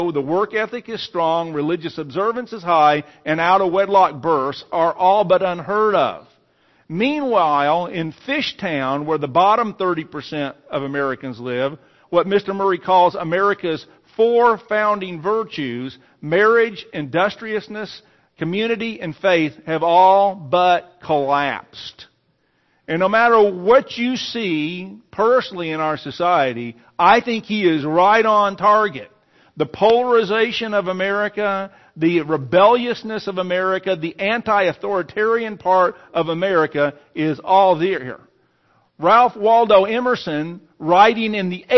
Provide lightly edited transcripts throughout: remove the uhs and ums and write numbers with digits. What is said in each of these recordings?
the work ethic is strong, religious observance is high, and out-of-wedlock births are all but unheard of. Meanwhile, in Fishtown, where the bottom 30% of Americans live, what Mr. Murray calls America's 4 founding virtues, marriage, industriousness, community, and faith, have all but collapsed. And no matter what you see personally in our society, I think he is right on target. The polarization of America, the rebelliousness of America, the anti-authoritarian part of America is all there. Ralph Waldo Emerson, writing in the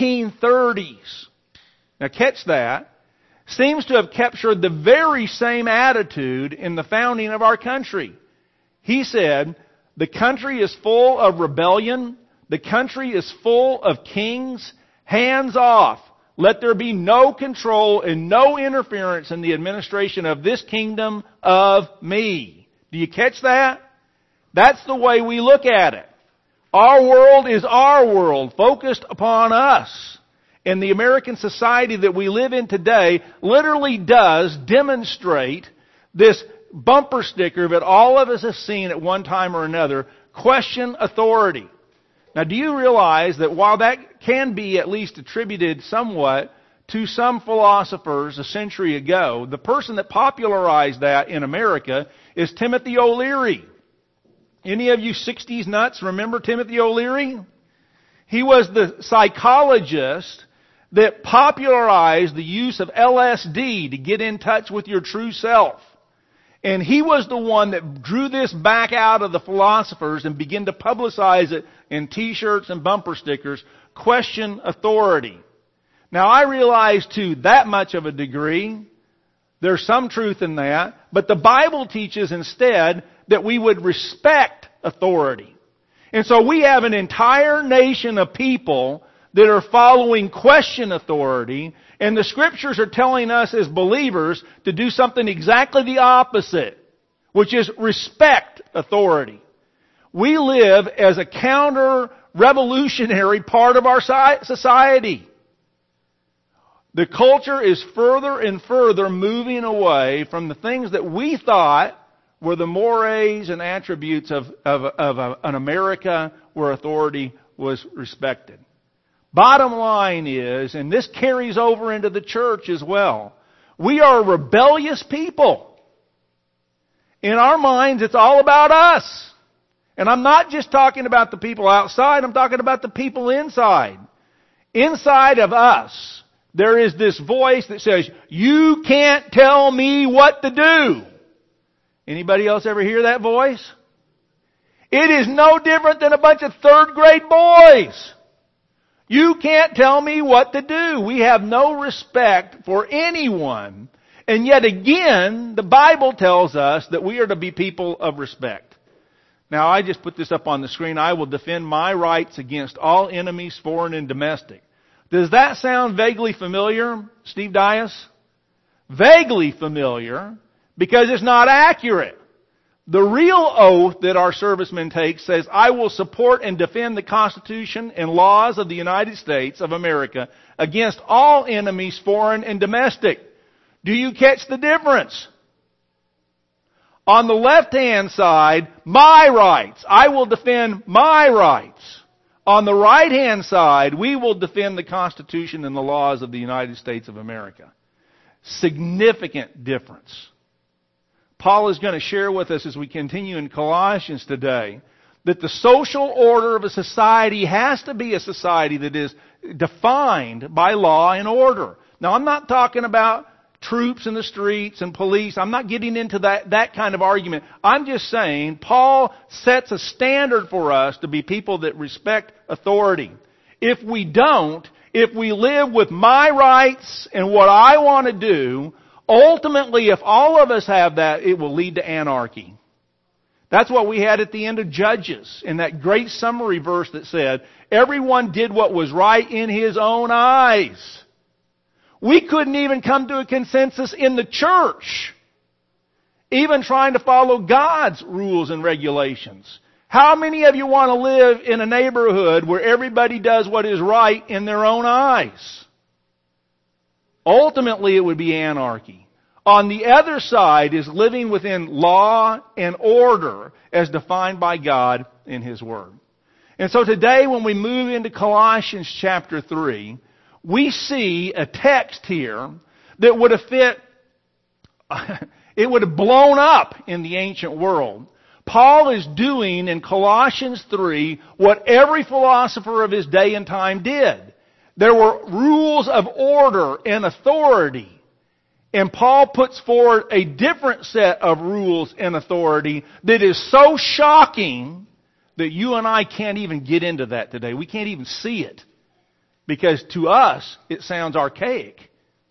1830s, now catch that, seems to have captured the very same attitude in the founding of our country. He said, the country is full of rebellion. The country is full of kings. Hands off. Let there be no control and no interference in the administration of this kingdom of me. Do you catch that? That's the way we look at it. Our world is our world, focused upon us. And the American society that we live in today literally does demonstrate this bumper sticker that all of us have seen at one time or another: question authority. Now, do you realize that while that can be at least attributed somewhat to some philosophers a century ago, the person that popularized that in America is Timothy O'Leary. Any of you 60s nuts remember Timothy O'Leary? He was the psychologist that popularized the use of LSD to get in touch with your true self. And he was the one that drew this back out of the philosophers and began to publicize it in t-shirts and bumper stickers: question authority. Now, I realize to that much of a degree, there's some truth in that, but the Bible teaches instead that we would respect authority. And so we have an entire nation of people that are following question authority, and the Scriptures are telling us as believers to do something exactly the opposite, which is respect authority. We live as a counter-revolutionary part of our society. The culture is further and further moving away from the things that we thought were the mores and attributes of an America where authority was respected. Bottom line is, and this carries over into the church as well, we are a rebellious people. In our minds, it's all about us. And I'm not just talking about the people outside, I'm talking about the people inside. Inside of us, there is this voice that says, you can't tell me what to do. Anybody else ever hear that voice? It is no different than a bunch of third grade boys. You can't tell me what to do. We have no respect for anyone. And yet again, the Bible tells us that we are to be people of respect. Now, I just put this up on the screen. I will defend my rights against all enemies, foreign and domestic. Does that sound vaguely familiar, Steve Dias? Vaguely familiar, because it's not accurate. The real oath that our servicemen take says, I will support and defend the Constitution and laws of the United States of America against all enemies, foreign and domestic. Do you catch the difference? On the left-hand side, my rights. I will defend my rights. On the right-hand side, we will defend the Constitution and the laws of the United States of America. Significant difference. Paul is going to share with us as we continue in Colossians today that the social order of a society has to be a society that is defined by law and order. Now, I'm not talking about troops in the streets and police. I'm not getting into that kind of argument. I'm just saying Paul sets a standard for us to be people that respect authority. If we don't, if we live with my rights and what I want to do, ultimately, if all of us have that, it will lead to anarchy. That's what we had at the end of Judges, in that great summary verse that said, everyone did what was right in his own eyes. We couldn't even come to a consensus in the church, even trying to follow God's rules and regulations. How many of you want to live in a neighborhood where everybody does what is right in their own eyes? Ultimately, it would be anarchy. On the other side is living within law and order as defined by God in His Word. And so today when we move into Colossians chapter 3, we see a text here that would have fit, it would have blown up in the ancient world. Paul is doing in Colossians 3 what every philosopher of his day and time did. There were rules of order and authority. And Paul puts forward a different set of rules and authority that is so shocking that you and I can't even get into that today. We can't even see it. Because to us, it sounds archaic,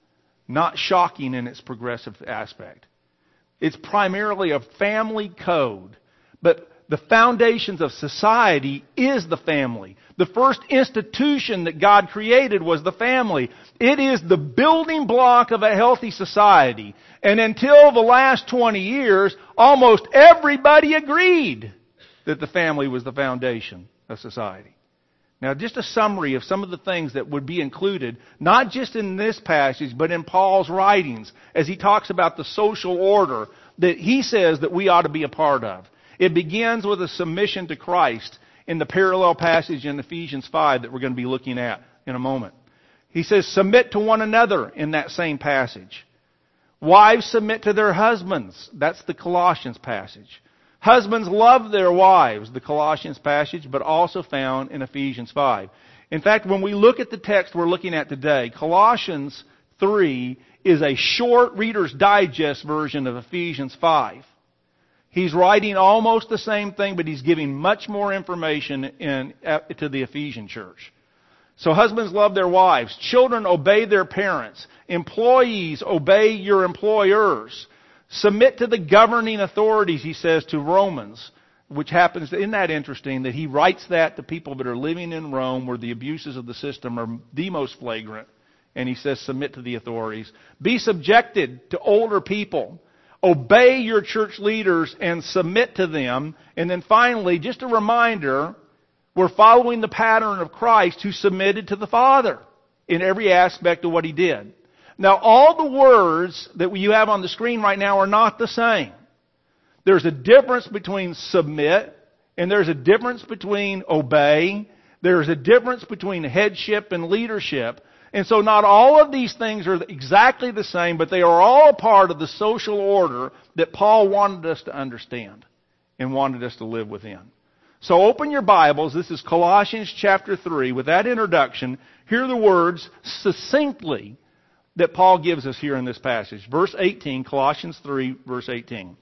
not shocking in its progressive aspect. It's primarily a family code. But the foundations of society is the family. The first institution that God created was the family. It is the building block of a healthy society. And until the last 20 years, almost everybody agreed that the family was the foundation of society. Now, just a summary of some of the things that would be included, not just in this passage, but in Paul's writings, as he talks about the social order that he says that we ought to be a part of. It begins with a submission to Christ in the parallel passage in Ephesians 5 that we're going to be looking at in a moment. He says, submit to one another in that same passage. Wives submit to their husbands. That's the Colossians passage. Husbands love their wives, the Colossians passage, but also found in Ephesians 5. In fact, when we look at the text we're looking at today, Colossians 3 is a short Reader's Digest version of Ephesians 5. He's writing almost the same thing, but he's giving much more information to the Ephesian church. So husbands love their wives. Children obey their parents. Employees obey your employers. Submit to the governing authorities, he says to Romans, which happens, isn't that interesting, that he writes that to people that are living in Rome where the abuses of the system are the most flagrant. And he says submit to the authorities. Be subjected to older people. Obey your church leaders and submit to them. And then finally, just a reminder, we're following the pattern of Christ who submitted to the Father in every aspect of what He did. Now, all the words that you have on the screen right now are not the same. There's a difference between submit, and there's a difference between obey. There's a difference between headship and leadership. And so not all of these things are exactly the same, but they are all part of the social order that Paul wanted us to understand and wanted us to live within. So open your Bibles. This is Colossians chapter 3. With that introduction, hear the words succinctly that Paul gives us here in this passage. Verse 18, Colossians 3, verse 18.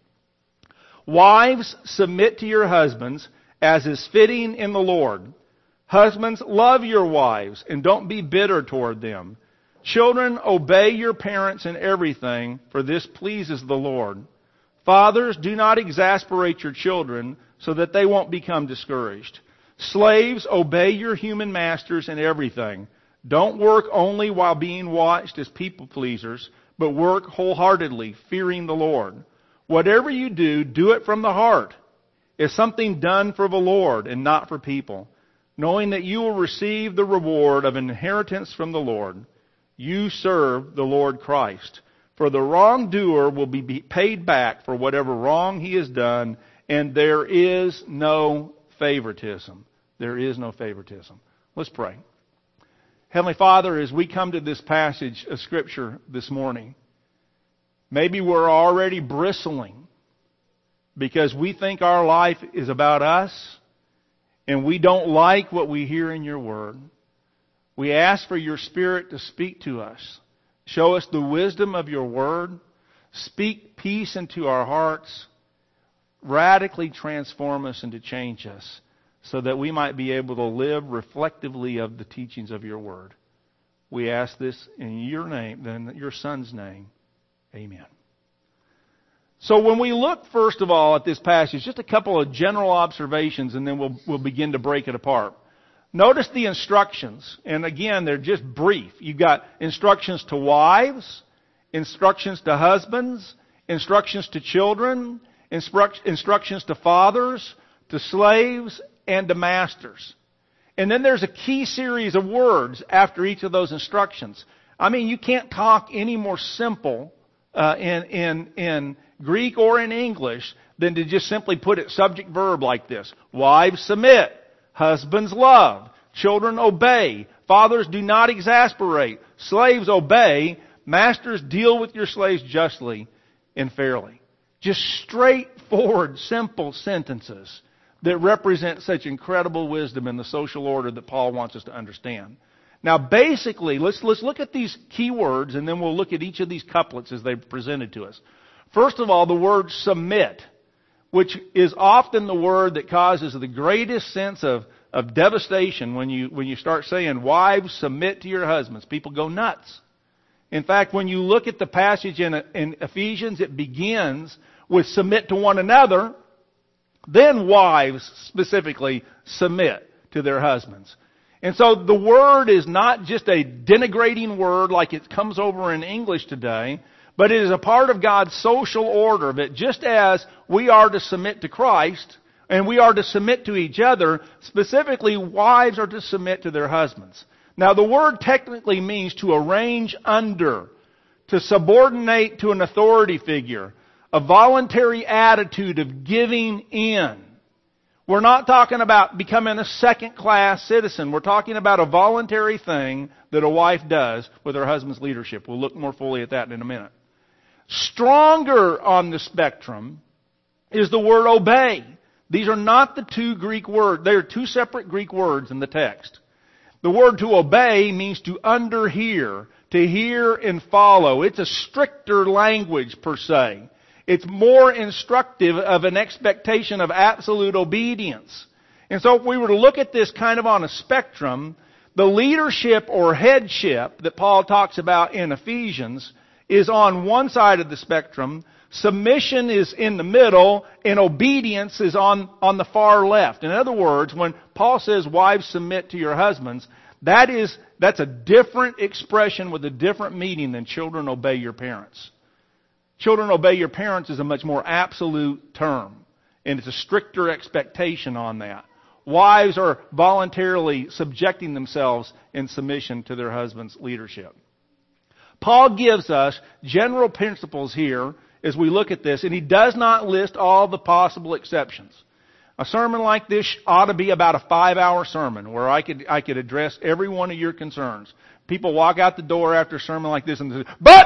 Wives, submit to your husbands as is fitting in the Lord. Husbands, love your wives and don't be bitter toward them. Children, obey your parents in everything, for this pleases the Lord. Fathers, do not exasperate your children so that they won't become discouraged. Slaves, obey your human masters in everything. Don't work only while being watched as people pleasers, but work wholeheartedly, fearing the Lord. Whatever you do, do it from the heart, as something done for the Lord and not for people, knowing that you will receive the reward of inheritance from the Lord. You serve the Lord Christ. For the wrongdoer will be paid back for whatever wrong he has done, and there is no favoritism. There is no favoritism. Let's pray. Heavenly Father, as we come to this passage of Scripture this morning, maybe we're already bristling because we think our life is about us and we don't like what we hear in your Word. We ask for your Spirit to speak to us. Show us the wisdom of your Word. Speak peace into our hearts. Radically transform us and to change us so that we might be able to live reflectively of the teachings of your Word. We ask this in your name, in your Son's name. Amen. So when we look first of all at this passage, just a couple of general observations and then we'll begin to break it apart. Notice the instructions, and again, they're just brief. You've got instructions to wives, instructions to husbands, instructions to children, instructions to fathers, to slaves, and to masters. And then there's a key series of words after each of those instructions. I mean, you can't talk any more simple in Greek or in English than to just simply put it subject-verb like this. Wives, submit. Husbands, love. Children, obey. Fathers, do not exasperate. Slaves, obey. Masters, deal with your slaves justly and fairly. Just straightforward, simple sentences that represent such incredible wisdom in the social order that Paul wants us to understand. Now, basically, let's look at these key words, and then we'll look at each of these couplets as they're presented to us. First of all, the word submit, which is often the word that causes the greatest sense of devastation when you start saying, wives, submit to your husbands. People go nuts. In fact, when you look at the passage in Ephesians, it begins with submit to one another. Then wives specifically submit to their husbands. And so the word is not just a denigrating word like it comes over in English today, but it is a part of God's social order that just as we are to submit to Christ and we are to submit to each other, specifically wives are to submit to their husbands. Now the word technically means to arrange under, to subordinate to an authority figure, a voluntary attitude of giving in. We're not talking about becoming a second-class citizen. We're talking about a voluntary thing that a wife does with her husband's leadership. We'll look more fully at that in a minute. Stronger on the spectrum is the word obey. These are not the two Greek words. They are two separate Greek words in the text. The word to obey means to underhear, to hear and follow. It's a stricter language per se. It's more instructive of an expectation of absolute obedience. And so if we were to look at this kind of on a spectrum, the leadership or headship that Paul talks about in Ephesians is on one side of the spectrum, submission is in the middle, and obedience is on the far left. In other words, when Paul says, wives, submit to your husbands, that's a different expression with a different meaning than children, obey your parents. Children, obey your parents is a much more absolute term, and it's a stricter expectation on that. Wives are voluntarily subjecting themselves in submission to their husband's leadership. Paul gives us general principles here as we look at this, and he does not list all the possible exceptions. A sermon like this ought to be about a 5-hour sermon where I could address every one of your concerns. People walk out the door after a sermon like this and they say, but.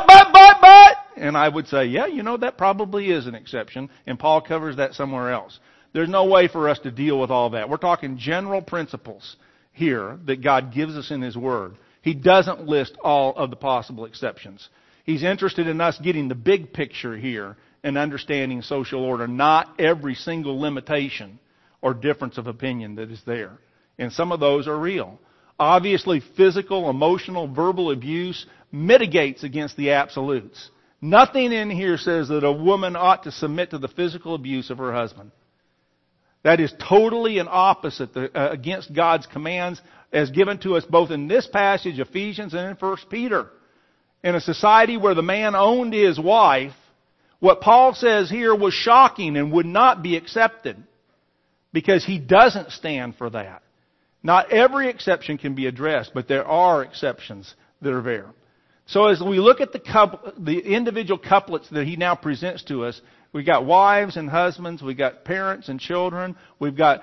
And I would say, yeah, that probably is an exception, and Paul covers that somewhere else. There's no way for us to deal with all that. We're talking general principles here that God gives us in His Word. He doesn't list all of the possible exceptions. He's interested in us getting the big picture here and understanding social order, not every single limitation or difference of opinion that is there. And some of those are real. Obviously, physical, emotional, verbal abuse mitigates against the absolutes. Nothing in here says that a woman ought to submit to the physical abuse of her husband. That is totally an opposite against God's commands as given to us both in this passage, Ephesians, and in 1 Peter. In a society where the man owned his wife, what Paul says here was shocking and would not be accepted because he doesn't stand for that. Not every exception can be addressed, but there are exceptions that are there. So as we look at the individual couplets that he now presents to us, we've got wives and husbands, we've got parents and children, we've got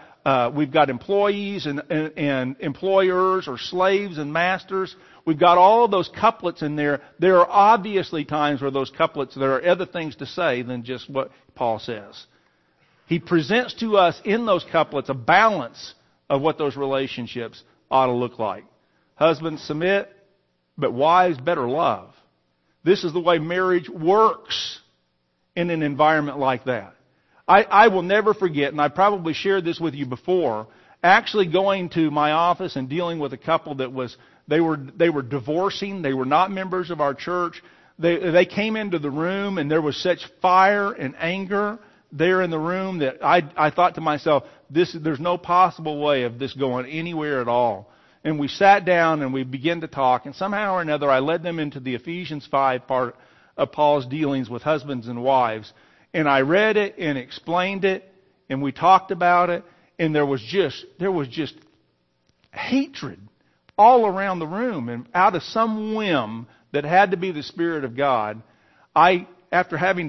employees and employers or slaves and masters. We've got all of those couplets in there. There are obviously times where those couplets, there are other things to say than just what Paul says. He presents to us in those couplets a balance of what those relationships ought to look like. Husbands, submit. But wives better love. This is the way marriage works in an environment like that. I will never forget, and I probably shared this with you before, actually going to my office and dealing with a couple that they were divorcing. They were not members of our church. They came into the room and there was such fire and anger there in the room that I thought to myself, there's no possible way of this going anywhere at all. And we sat down and we began to talk, and somehow or another I led them into the Ephesians 5 part of Paul's dealings with husbands and wives. And I read it and explained it, and we talked about it, and there was just hatred all around the room. And out of some whim that had to be the Spirit of God, after having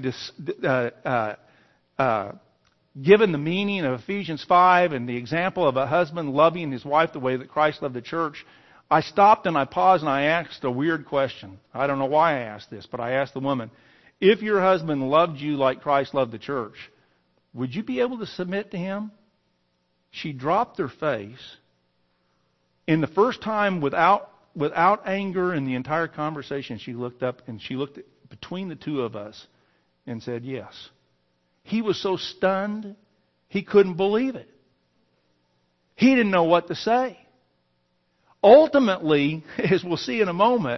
given the meaning of Ephesians 5 and the example of a husband loving his wife the way that Christ loved the church, I stopped and I paused and I asked a weird question. I don't know why I asked this, but I asked the woman, if your husband loved you like Christ loved the church, would you be able to submit to him? She dropped her face. In the first time without anger in the entire conversation, she looked up and she looked between the two of us and said yes. He was so stunned, he couldn't believe it. He didn't know what to say. Ultimately, as we'll see in a moment,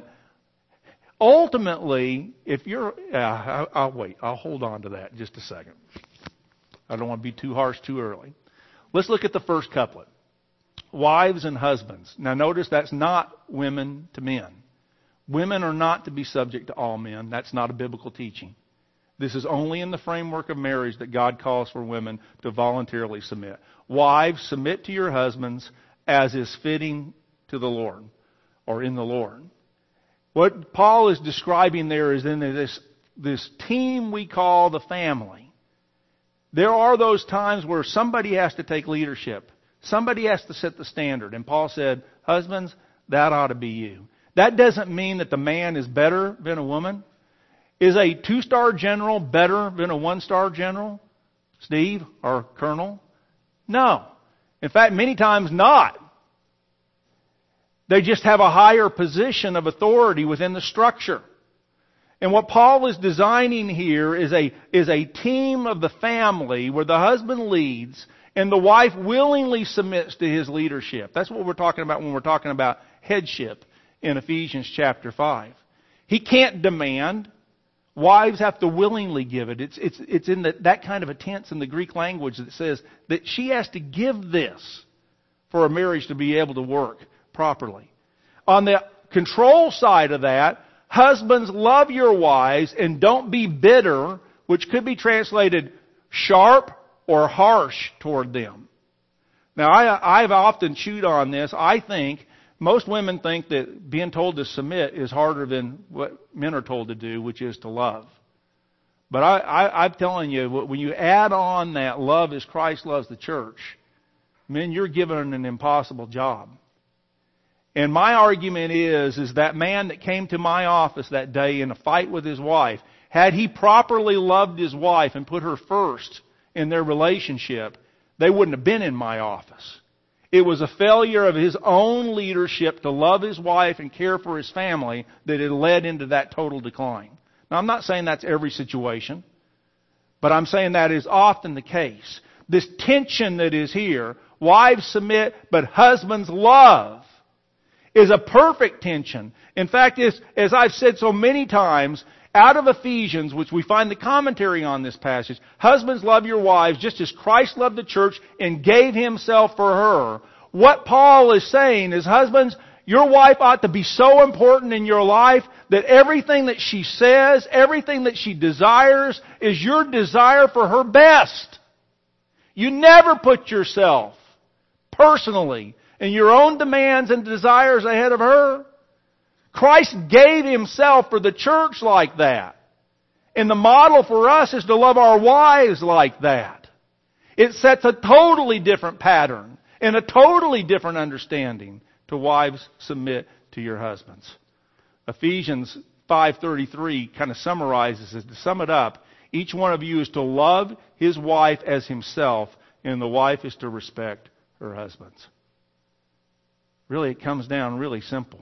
if you're... I'll wait. I'll hold on to that just a second. I don't want to be too harsh too early. Let's look at the first couplet. Wives and husbands. Now notice that's not women to men. Women are not to be subject to all men. That's not a biblical teaching. This is only in the framework of marriage that God calls for women to voluntarily submit. Wives, submit to your husbands as is fitting to the Lord, or in the Lord. What Paul is describing there is in this team we call the family. There are those times where somebody has to take leadership. Somebody has to set the standard. And Paul said, husbands, that ought to be you. That doesn't mean that the man is better than a woman. Is a 2-star general better than a 1-star general? Steve or Colonel? No. In fact, many times not. They just have a higher position of authority within the structure. And what Paul is designing here is a team of the family where the husband leads and the wife willingly submits to his leadership. That's what we're talking about when we're talking about headship in Ephesians chapter 5. He can't demand. Wives have to willingly give it. It's in that kind of a tense in the Greek language that says that she has to give this for a marriage to be able to work properly. On the control side of that, husbands, love your wives and don't be bitter, which could be translated sharp or harsh toward them. Now, I've often chewed on this. I think most women think that being told to submit is harder than what men are told to do, which is to love. But I'm telling you, when you add on that love as Christ loves the church, men, you're given an impossible job. And my argument is that man that came to my office that day in a fight with his wife, had he properly loved his wife and put her first in their relationship, they wouldn't have been in my office. It was a failure of his own leadership to love his wife and care for his family that had led into that total decline. Now, I'm not saying that's every situation, but I'm saying that is often the case. This tension that is here, wives submit, but husbands love, is a perfect tension. In fact, as I've said so many times, out of Ephesians, which we find the commentary on this passage, husbands, love your wives just as Christ loved the church and gave himself for her. What Paul is saying is, husbands, your wife ought to be so important in your life that everything that she says, everything that she desires, is your desire for her best. You never put yourself personally and your own demands and desires ahead of her. Christ gave himself for the church like that. And the model for us is to love our wives like that. It sets a totally different pattern and a totally different understanding to wives submit to your husbands. Ephesians 5:33 kind of summarizes it. To sum it up, each one of you is to love his wife as himself, and the wife is to respect her husbands. Really, it comes down really simple.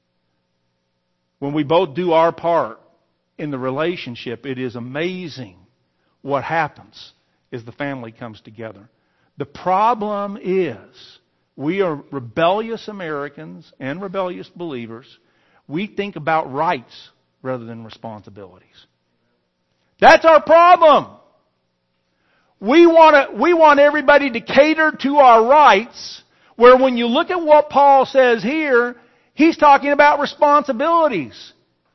When we both do our part in the relationship, it is amazing what happens as the family comes together. The problem is, we are rebellious Americans and rebellious believers. We think about rights rather than responsibilities. That's our problem. We want everybody to cater to our rights, where when you look at what Paul says here, he's talking about responsibilities.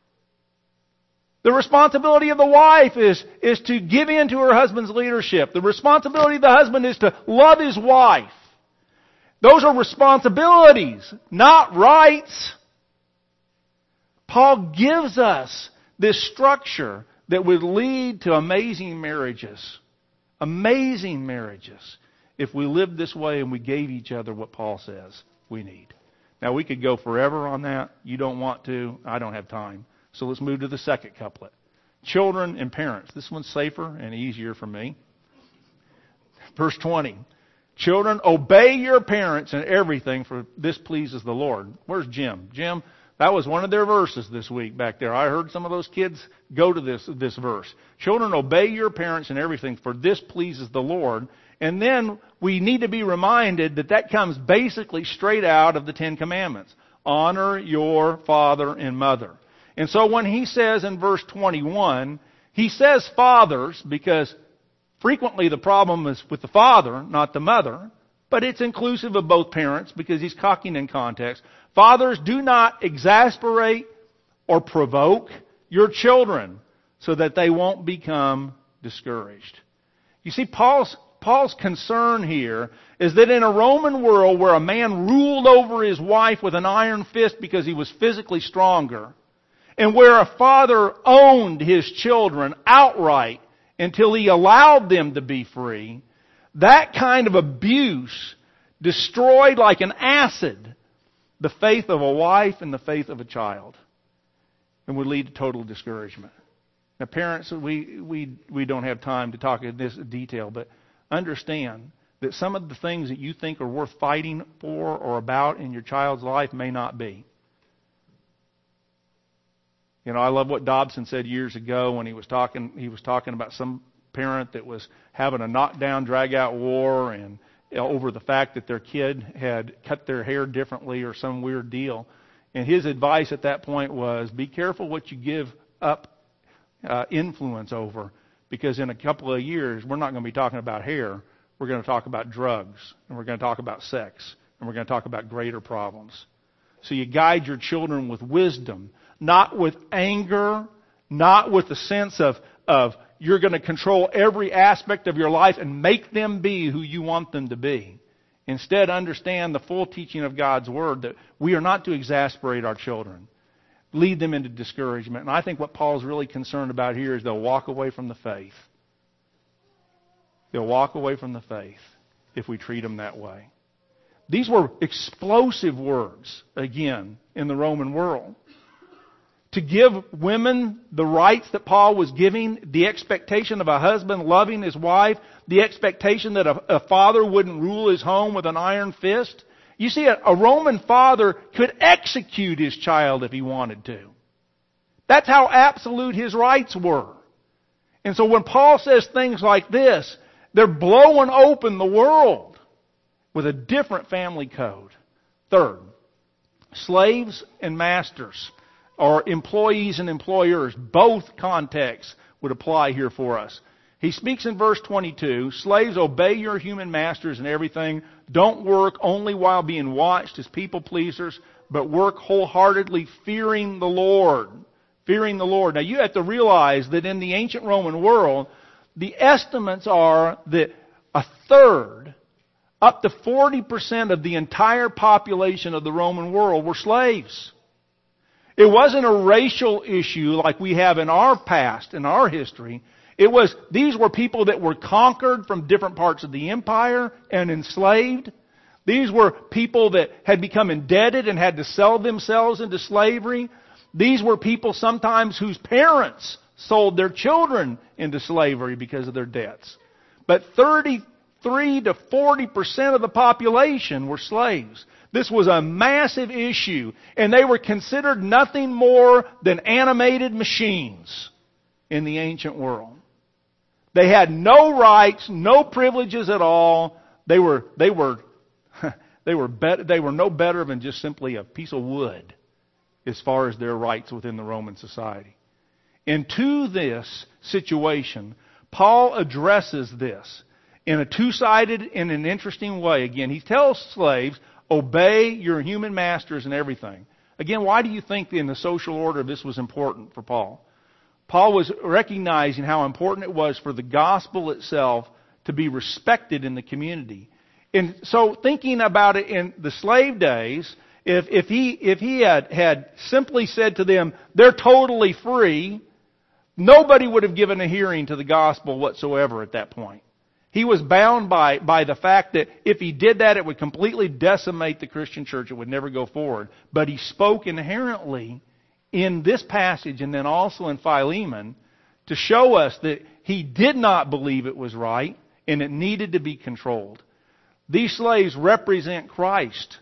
The responsibility of the wife is to give in to her husband's leadership. The responsibility of the husband is to love his wife. Those are responsibilities, not rights. Paul gives us this structure that would lead to amazing marriages. Amazing marriages. If we lived this way and we gave each other what Paul says we need. Now we could go forever on that. You don't want to. I don't have time. So let's move to the second couplet. Children and parents. This one's safer and easier for me. Verse 20. Children, obey your parents in everything, for this pleases the Lord. Where's Jim? Jim, that was one of their verses this week back there. I heard some of those kids go to this verse. Children, obey your parents in everything, for this pleases the Lord. And then we need to be reminded that comes basically straight out of the Ten Commandments. Honor your father and mother. And so when he says in verse 21, he says fathers because frequently the problem is with the father, not the mother. But it's inclusive of both parents because he's talking in context. Fathers, do not exasperate or provoke your children so that they won't become discouraged. You see, Paul's concern here is that in a Roman world where a man ruled over his wife with an iron fist because he was physically stronger, and where a father owned his children outright until he allowed them to be free, that kind of abuse destroyed like an acid the faith of a wife and the faith of a child, and would lead to total discouragement. Now, parents, we don't have time to talk in this detail, but understand that some of the things that you think are worth fighting for or about in your child's life may not be. You know, I love what Dobson said years ago when he was talking about some parent that was having a knockdown, drag-out war and over the fact that their kid had cut their hair differently or some weird deal. And his advice at that point was, be careful what you give up influence over, because in a couple of years, we're not going to be talking about hair. We're going to talk about drugs, and we're going to talk about sex, and we're going to talk about greater problems. So you guide your children with wisdom, not with anger, not with the sense of you're going to control every aspect of your life and make them be who you want them to be. Instead, understand the full teaching of God's Word that we are not to exasperate our children, lead them into discouragement. And I think what Paul's really concerned about here is they'll walk away from the faith. They'll walk away from the faith if we treat them that way. These were explosive words, again, in the Roman world. To give women the rights that Paul was giving, the expectation of a husband loving his wife, the expectation that a father wouldn't rule his home with an iron fist. You see, a Roman father could execute his child if he wanted to. That's how absolute his rights were. And so when Paul says things like this, they're blowing open the world with a different family code. Third, slaves and masters, or employees and employers, both contexts would apply here for us. He speaks in verse 22, slaves, obey your human masters in everything. Don't work only while being watched as people pleasers, but work wholeheartedly fearing the Lord. Fearing the Lord. Now you have to realize that in the ancient Roman world, the estimates are that a third, up to 40% of the entire population of the Roman world were slaves. It wasn't a racial issue like we have in our past, in our history. These were people that were conquered from different parts of the empire and enslaved. These were people that had become indebted and had to sell themselves into slavery. These were people sometimes whose parents sold their children into slavery because of their debts. But 33 to 40% of the population were slaves. This was a massive issue, and they were considered nothing more than animated machines in the ancient world. They had no rights, no privileges at all. They were no better than just simply a piece of wood as far as their rights within the Roman society. And to this situation, Paul addresses this in a two-sided and an interesting way. Again, he tells slaves, obey your human masters in everything. Again, why do you think in the social order this was important for Paul? Paul was recognizing how important it was for the gospel itself to be respected in the community. And so thinking about it in the slave days, if he had simply said to them, they're totally free, nobody would have given a hearing to the gospel whatsoever at that point. He was bound by the fact that if he did that, it would completely decimate the Christian church. It would never go forward. But he spoke inherently in this passage and then also in Philemon to show us that he did not believe it was right and it needed to be controlled. These slaves represent Christ.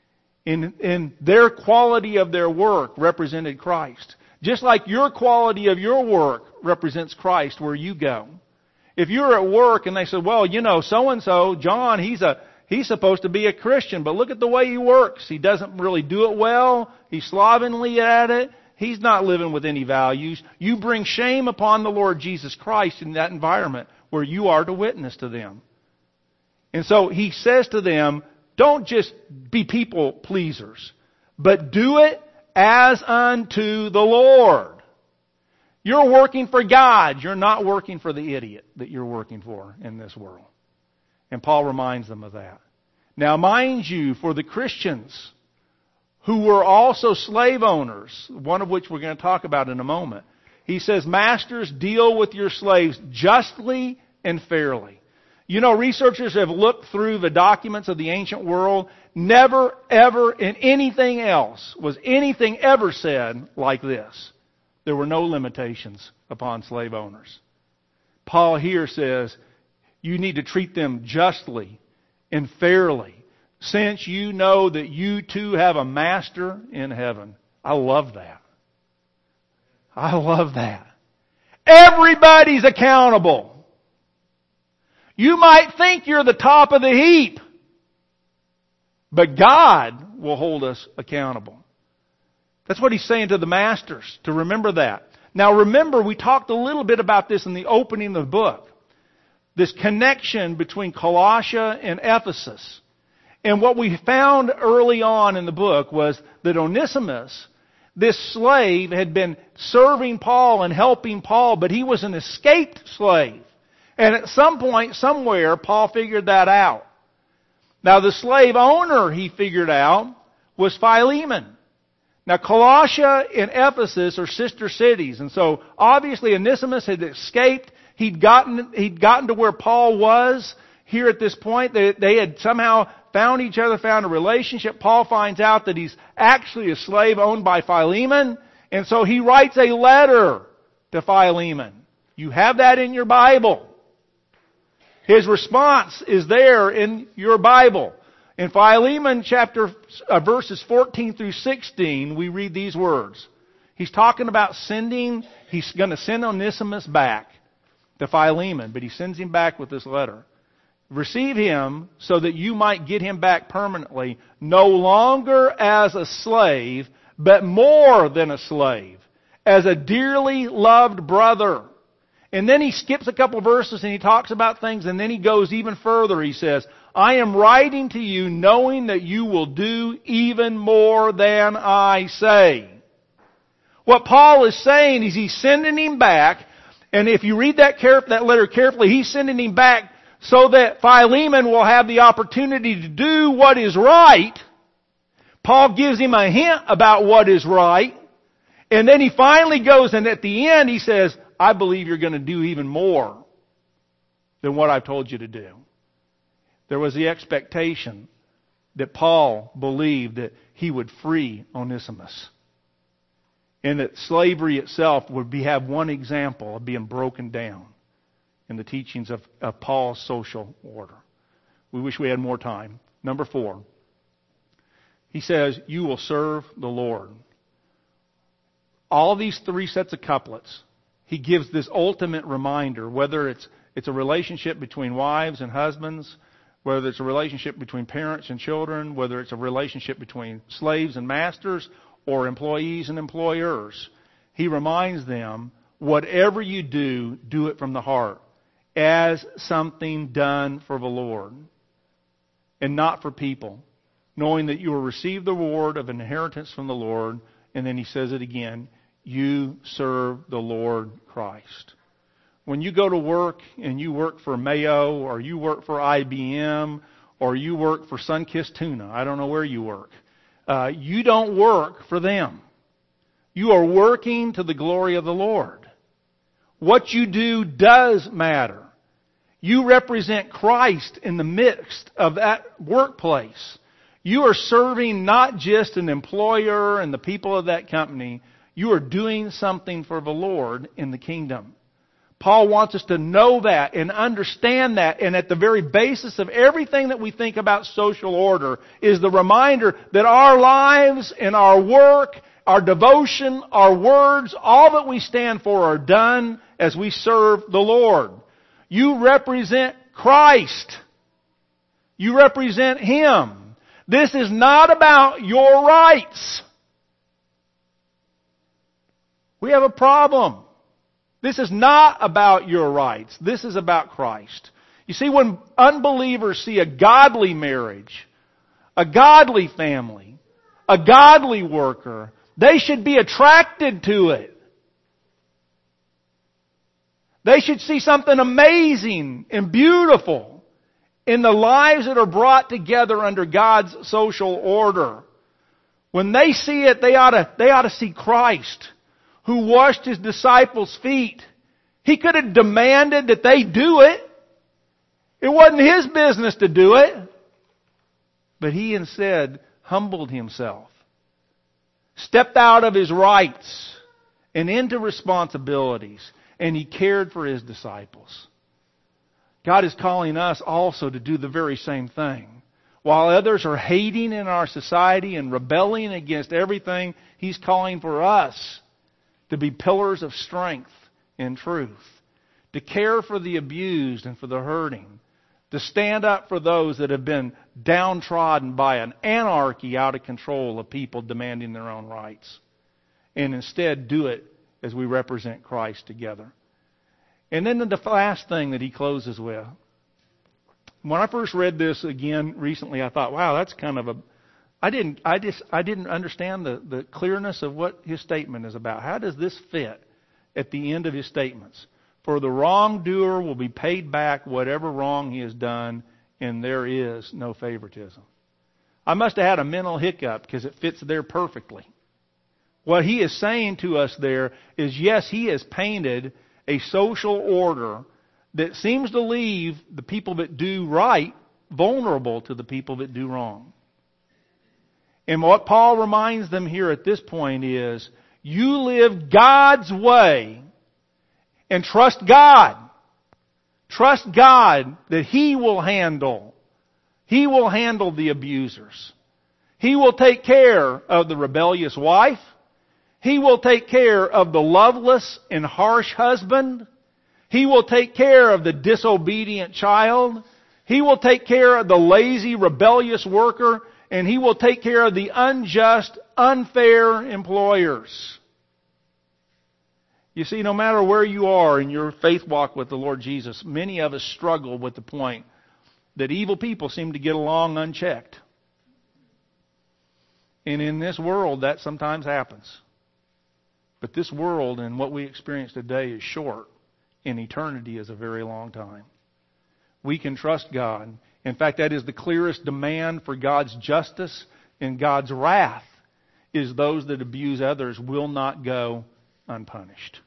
In their quality of their work represented Christ. Just like your quality of your work represents Christ where you go. If you're at work and they say, well, so-and-so, John, he's supposed to be a Christian, but look at the way he works. He doesn't really do it well. He's slovenly at it. He's not living with any values. You bring shame upon the Lord Jesus Christ in that environment where you are to witness to them. And so he says to them, don't just be people pleasers, but do it as unto the Lord. You're working for God. You're not working for the idiot that you're working for in this world. And Paul reminds them of that. Now, mind you, for the Christians who were also slave owners, one of which we're going to talk about in a moment, he says, masters, deal with your slaves justly and fairly. Researchers have looked through the documents of the ancient world. Never, ever, in anything else was anything ever said like this. There were no limitations upon slave owners. Paul here says, you need to treat them justly and fairly, since you know that you too have a master in heaven. I love that. I love that. Everybody's accountable. You might think you're the top of the heap, but God will hold us accountable. That's what he's saying to the masters, to remember that. Now remember, we talked a little bit about this in the opening of the book. This connection between Colossia and Ephesus. And what we found early on in the book was that Onesimus, this slave, had been serving Paul and helping Paul, but he was an escaped slave. And at some point, somewhere, Paul figured that out. Now, the slave owner he figured out was Philemon. Now, Colossia and Ephesus are sister cities. And so, obviously, Onesimus had escaped. He'd gotten to where Paul was here at this point. They had somehow found each other, found a relationship. Paul finds out that he's actually a slave owned by Philemon. And so he writes a letter to Philemon. You have that in your Bible. His response is there in your Bible. In Philemon verses 14 through 16, we read these words. He's talking about he's going to send Onesimus back to Philemon, but he sends him back with this letter. Receive him so that you might get him back permanently, no longer as a slave, but more than a slave, as a dearly loved brother. And then he skips a couple verses and he talks about things, and then he goes even further. He says, I am writing to you knowing that you will do even more than I say. What Paul is saying is he's sending him back, and if you read that letter carefully, he's sending him back so that Philemon will have the opportunity to do what is right. Paul gives him a hint about what is right, and then he finally goes, and at the end he says, I believe you're going to do even more than what I've told you to do. There was the expectation that Paul believed that he would free Onesimus. And that slavery itself would have one example of being broken down in the teachings of Paul's social order. We wish we had more time. Number 4. He says, you will serve the Lord. All these 3 sets of couplets, he gives this ultimate reminder, whether it's a relationship between wives and husbands, whether it's a relationship between parents and children, whether it's a relationship between slaves and masters, or employees and employers. He reminds them, whatever you do, do it from the heart, as something done for the Lord, and not for people, knowing that you will receive the reward of inheritance from the Lord. And then he says it again, you serve the Lord Christ. When you go to work and you work for Mayo or you work for IBM or you work for Sunkist Tuna. I don't know where you work. You don't work for them. You are working to the glory of the Lord. What you do does matter. You represent Christ in the midst of that workplace. You are serving not just an employer and the people of that company. You are doing something for the Lord in the kingdom. Paul wants us to know that and understand that. And at the very basis of everything that we think about social order is the reminder that our lives and our work, our devotion, our words, all that we stand for are done as we serve the Lord. You represent Christ. You represent Him. This is not about your rights. We have a problem. This is not about your rights. This is about Christ. You see, when unbelievers see a godly marriage, a godly family, a godly worker, they should be attracted to it. They should see something amazing and beautiful in the lives that are brought together under God's social order. When they see it, they ought to see Christ, who washed His disciples' feet. He could have demanded that they do it. It wasn't His business to do it. But He instead humbled Himself, stepped out of His rights and into responsibilities, and He cared for His disciples. God is calling us also to do the very same thing. While others are hating in our society and rebelling against everything, He's calling for us to be pillars of strength in truth, to care for the abused and for the hurting, to stand up for those that have been downtrodden by an anarchy out of control of people demanding their own rights, and instead do it as we represent Christ together. And then the last thing that he closes with. When I first read this again recently, I thought, wow, that's kind of I didn't understand the clearness of what his statement is about. How does this fit at the end of his statements? For the wrongdoer will be paid back whatever wrong he has done, and there is no favoritism. I must have had a mental hiccup because it fits there perfectly. What he is saying to us there is, yes, he has painted a social order that seems to leave the people that do right vulnerable to the people that do wrong. And what Paul reminds them here at this point is, you live God's way and trust God. Trust God that He will handle the abusers. He will take care of the rebellious wife. He will take care of the loveless and harsh husband. He will take care of the disobedient child. He will take care of the lazy, rebellious worker. And He will take care of the unjust, unfair employers. You see, no matter where you are in your faith walk with the Lord Jesus, many of us struggle with the point that evil people seem to get along unchecked. And in this world, that sometimes happens. But this world and what we experience today is short, and eternity is a very long time. We can trust God. In fact, that is the clearest demand for God's justice and God's wrath, is those that abuse others will not go unpunished.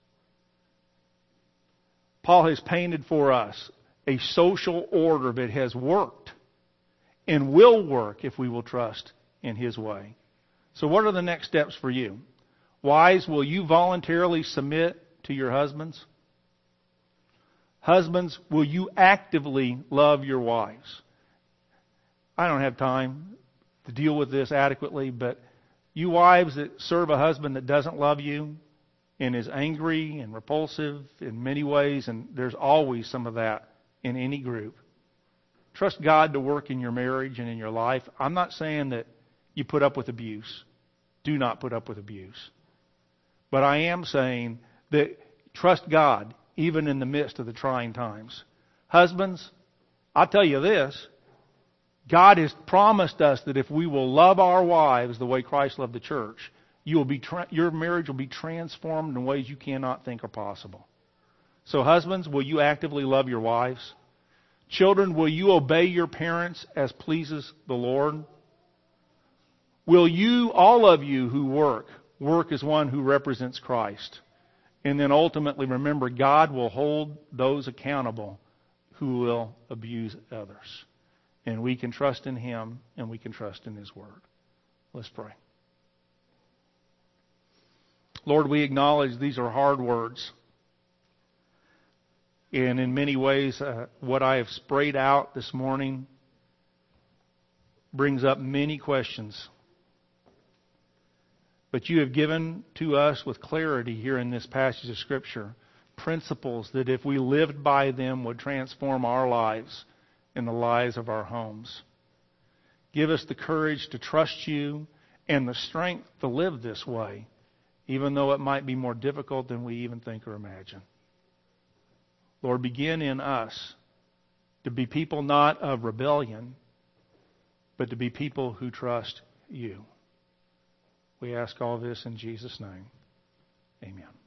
Paul has painted for us a social order that has worked and will work if we will trust in His way. So what are the next steps for you? Wives, will you voluntarily submit to your husbands? Husbands, will you actively love your wives? I don't have time to deal with this adequately, but you wives that serve a husband that doesn't love you and is angry and repulsive in many ways, and there's always some of that in any group, trust God to work in your marriage and in your life. I'm not saying that you put up with abuse. Do not put up with abuse. But I am saying that trust God even in the midst of the trying times. Husbands, I'll tell you this. God has promised us that if we will love our wives the way Christ loved the church, your marriage will be transformed in ways you cannot think are possible. So husbands, will you actively love your wives? Children, will you obey your parents as pleases the Lord? Will you, all of you who work as one who represents Christ? And then ultimately remember, God will hold those accountable who will abuse others. And we can trust in Him, and we can trust in His Word. Let's pray. Lord, we acknowledge these are hard words. And in many ways, what I have sprayed out this morning brings up many questions. But you have given to us with clarity here in this passage of Scripture principles that if we lived by them would transform our lives and the lives of our homes. Give us the courage to trust you and the strength to live this way, even though it might be more difficult than we even think or imagine. Lord, begin in us to be people not of rebellion, but to be people who trust you. We ask all this in Jesus' name. Amen.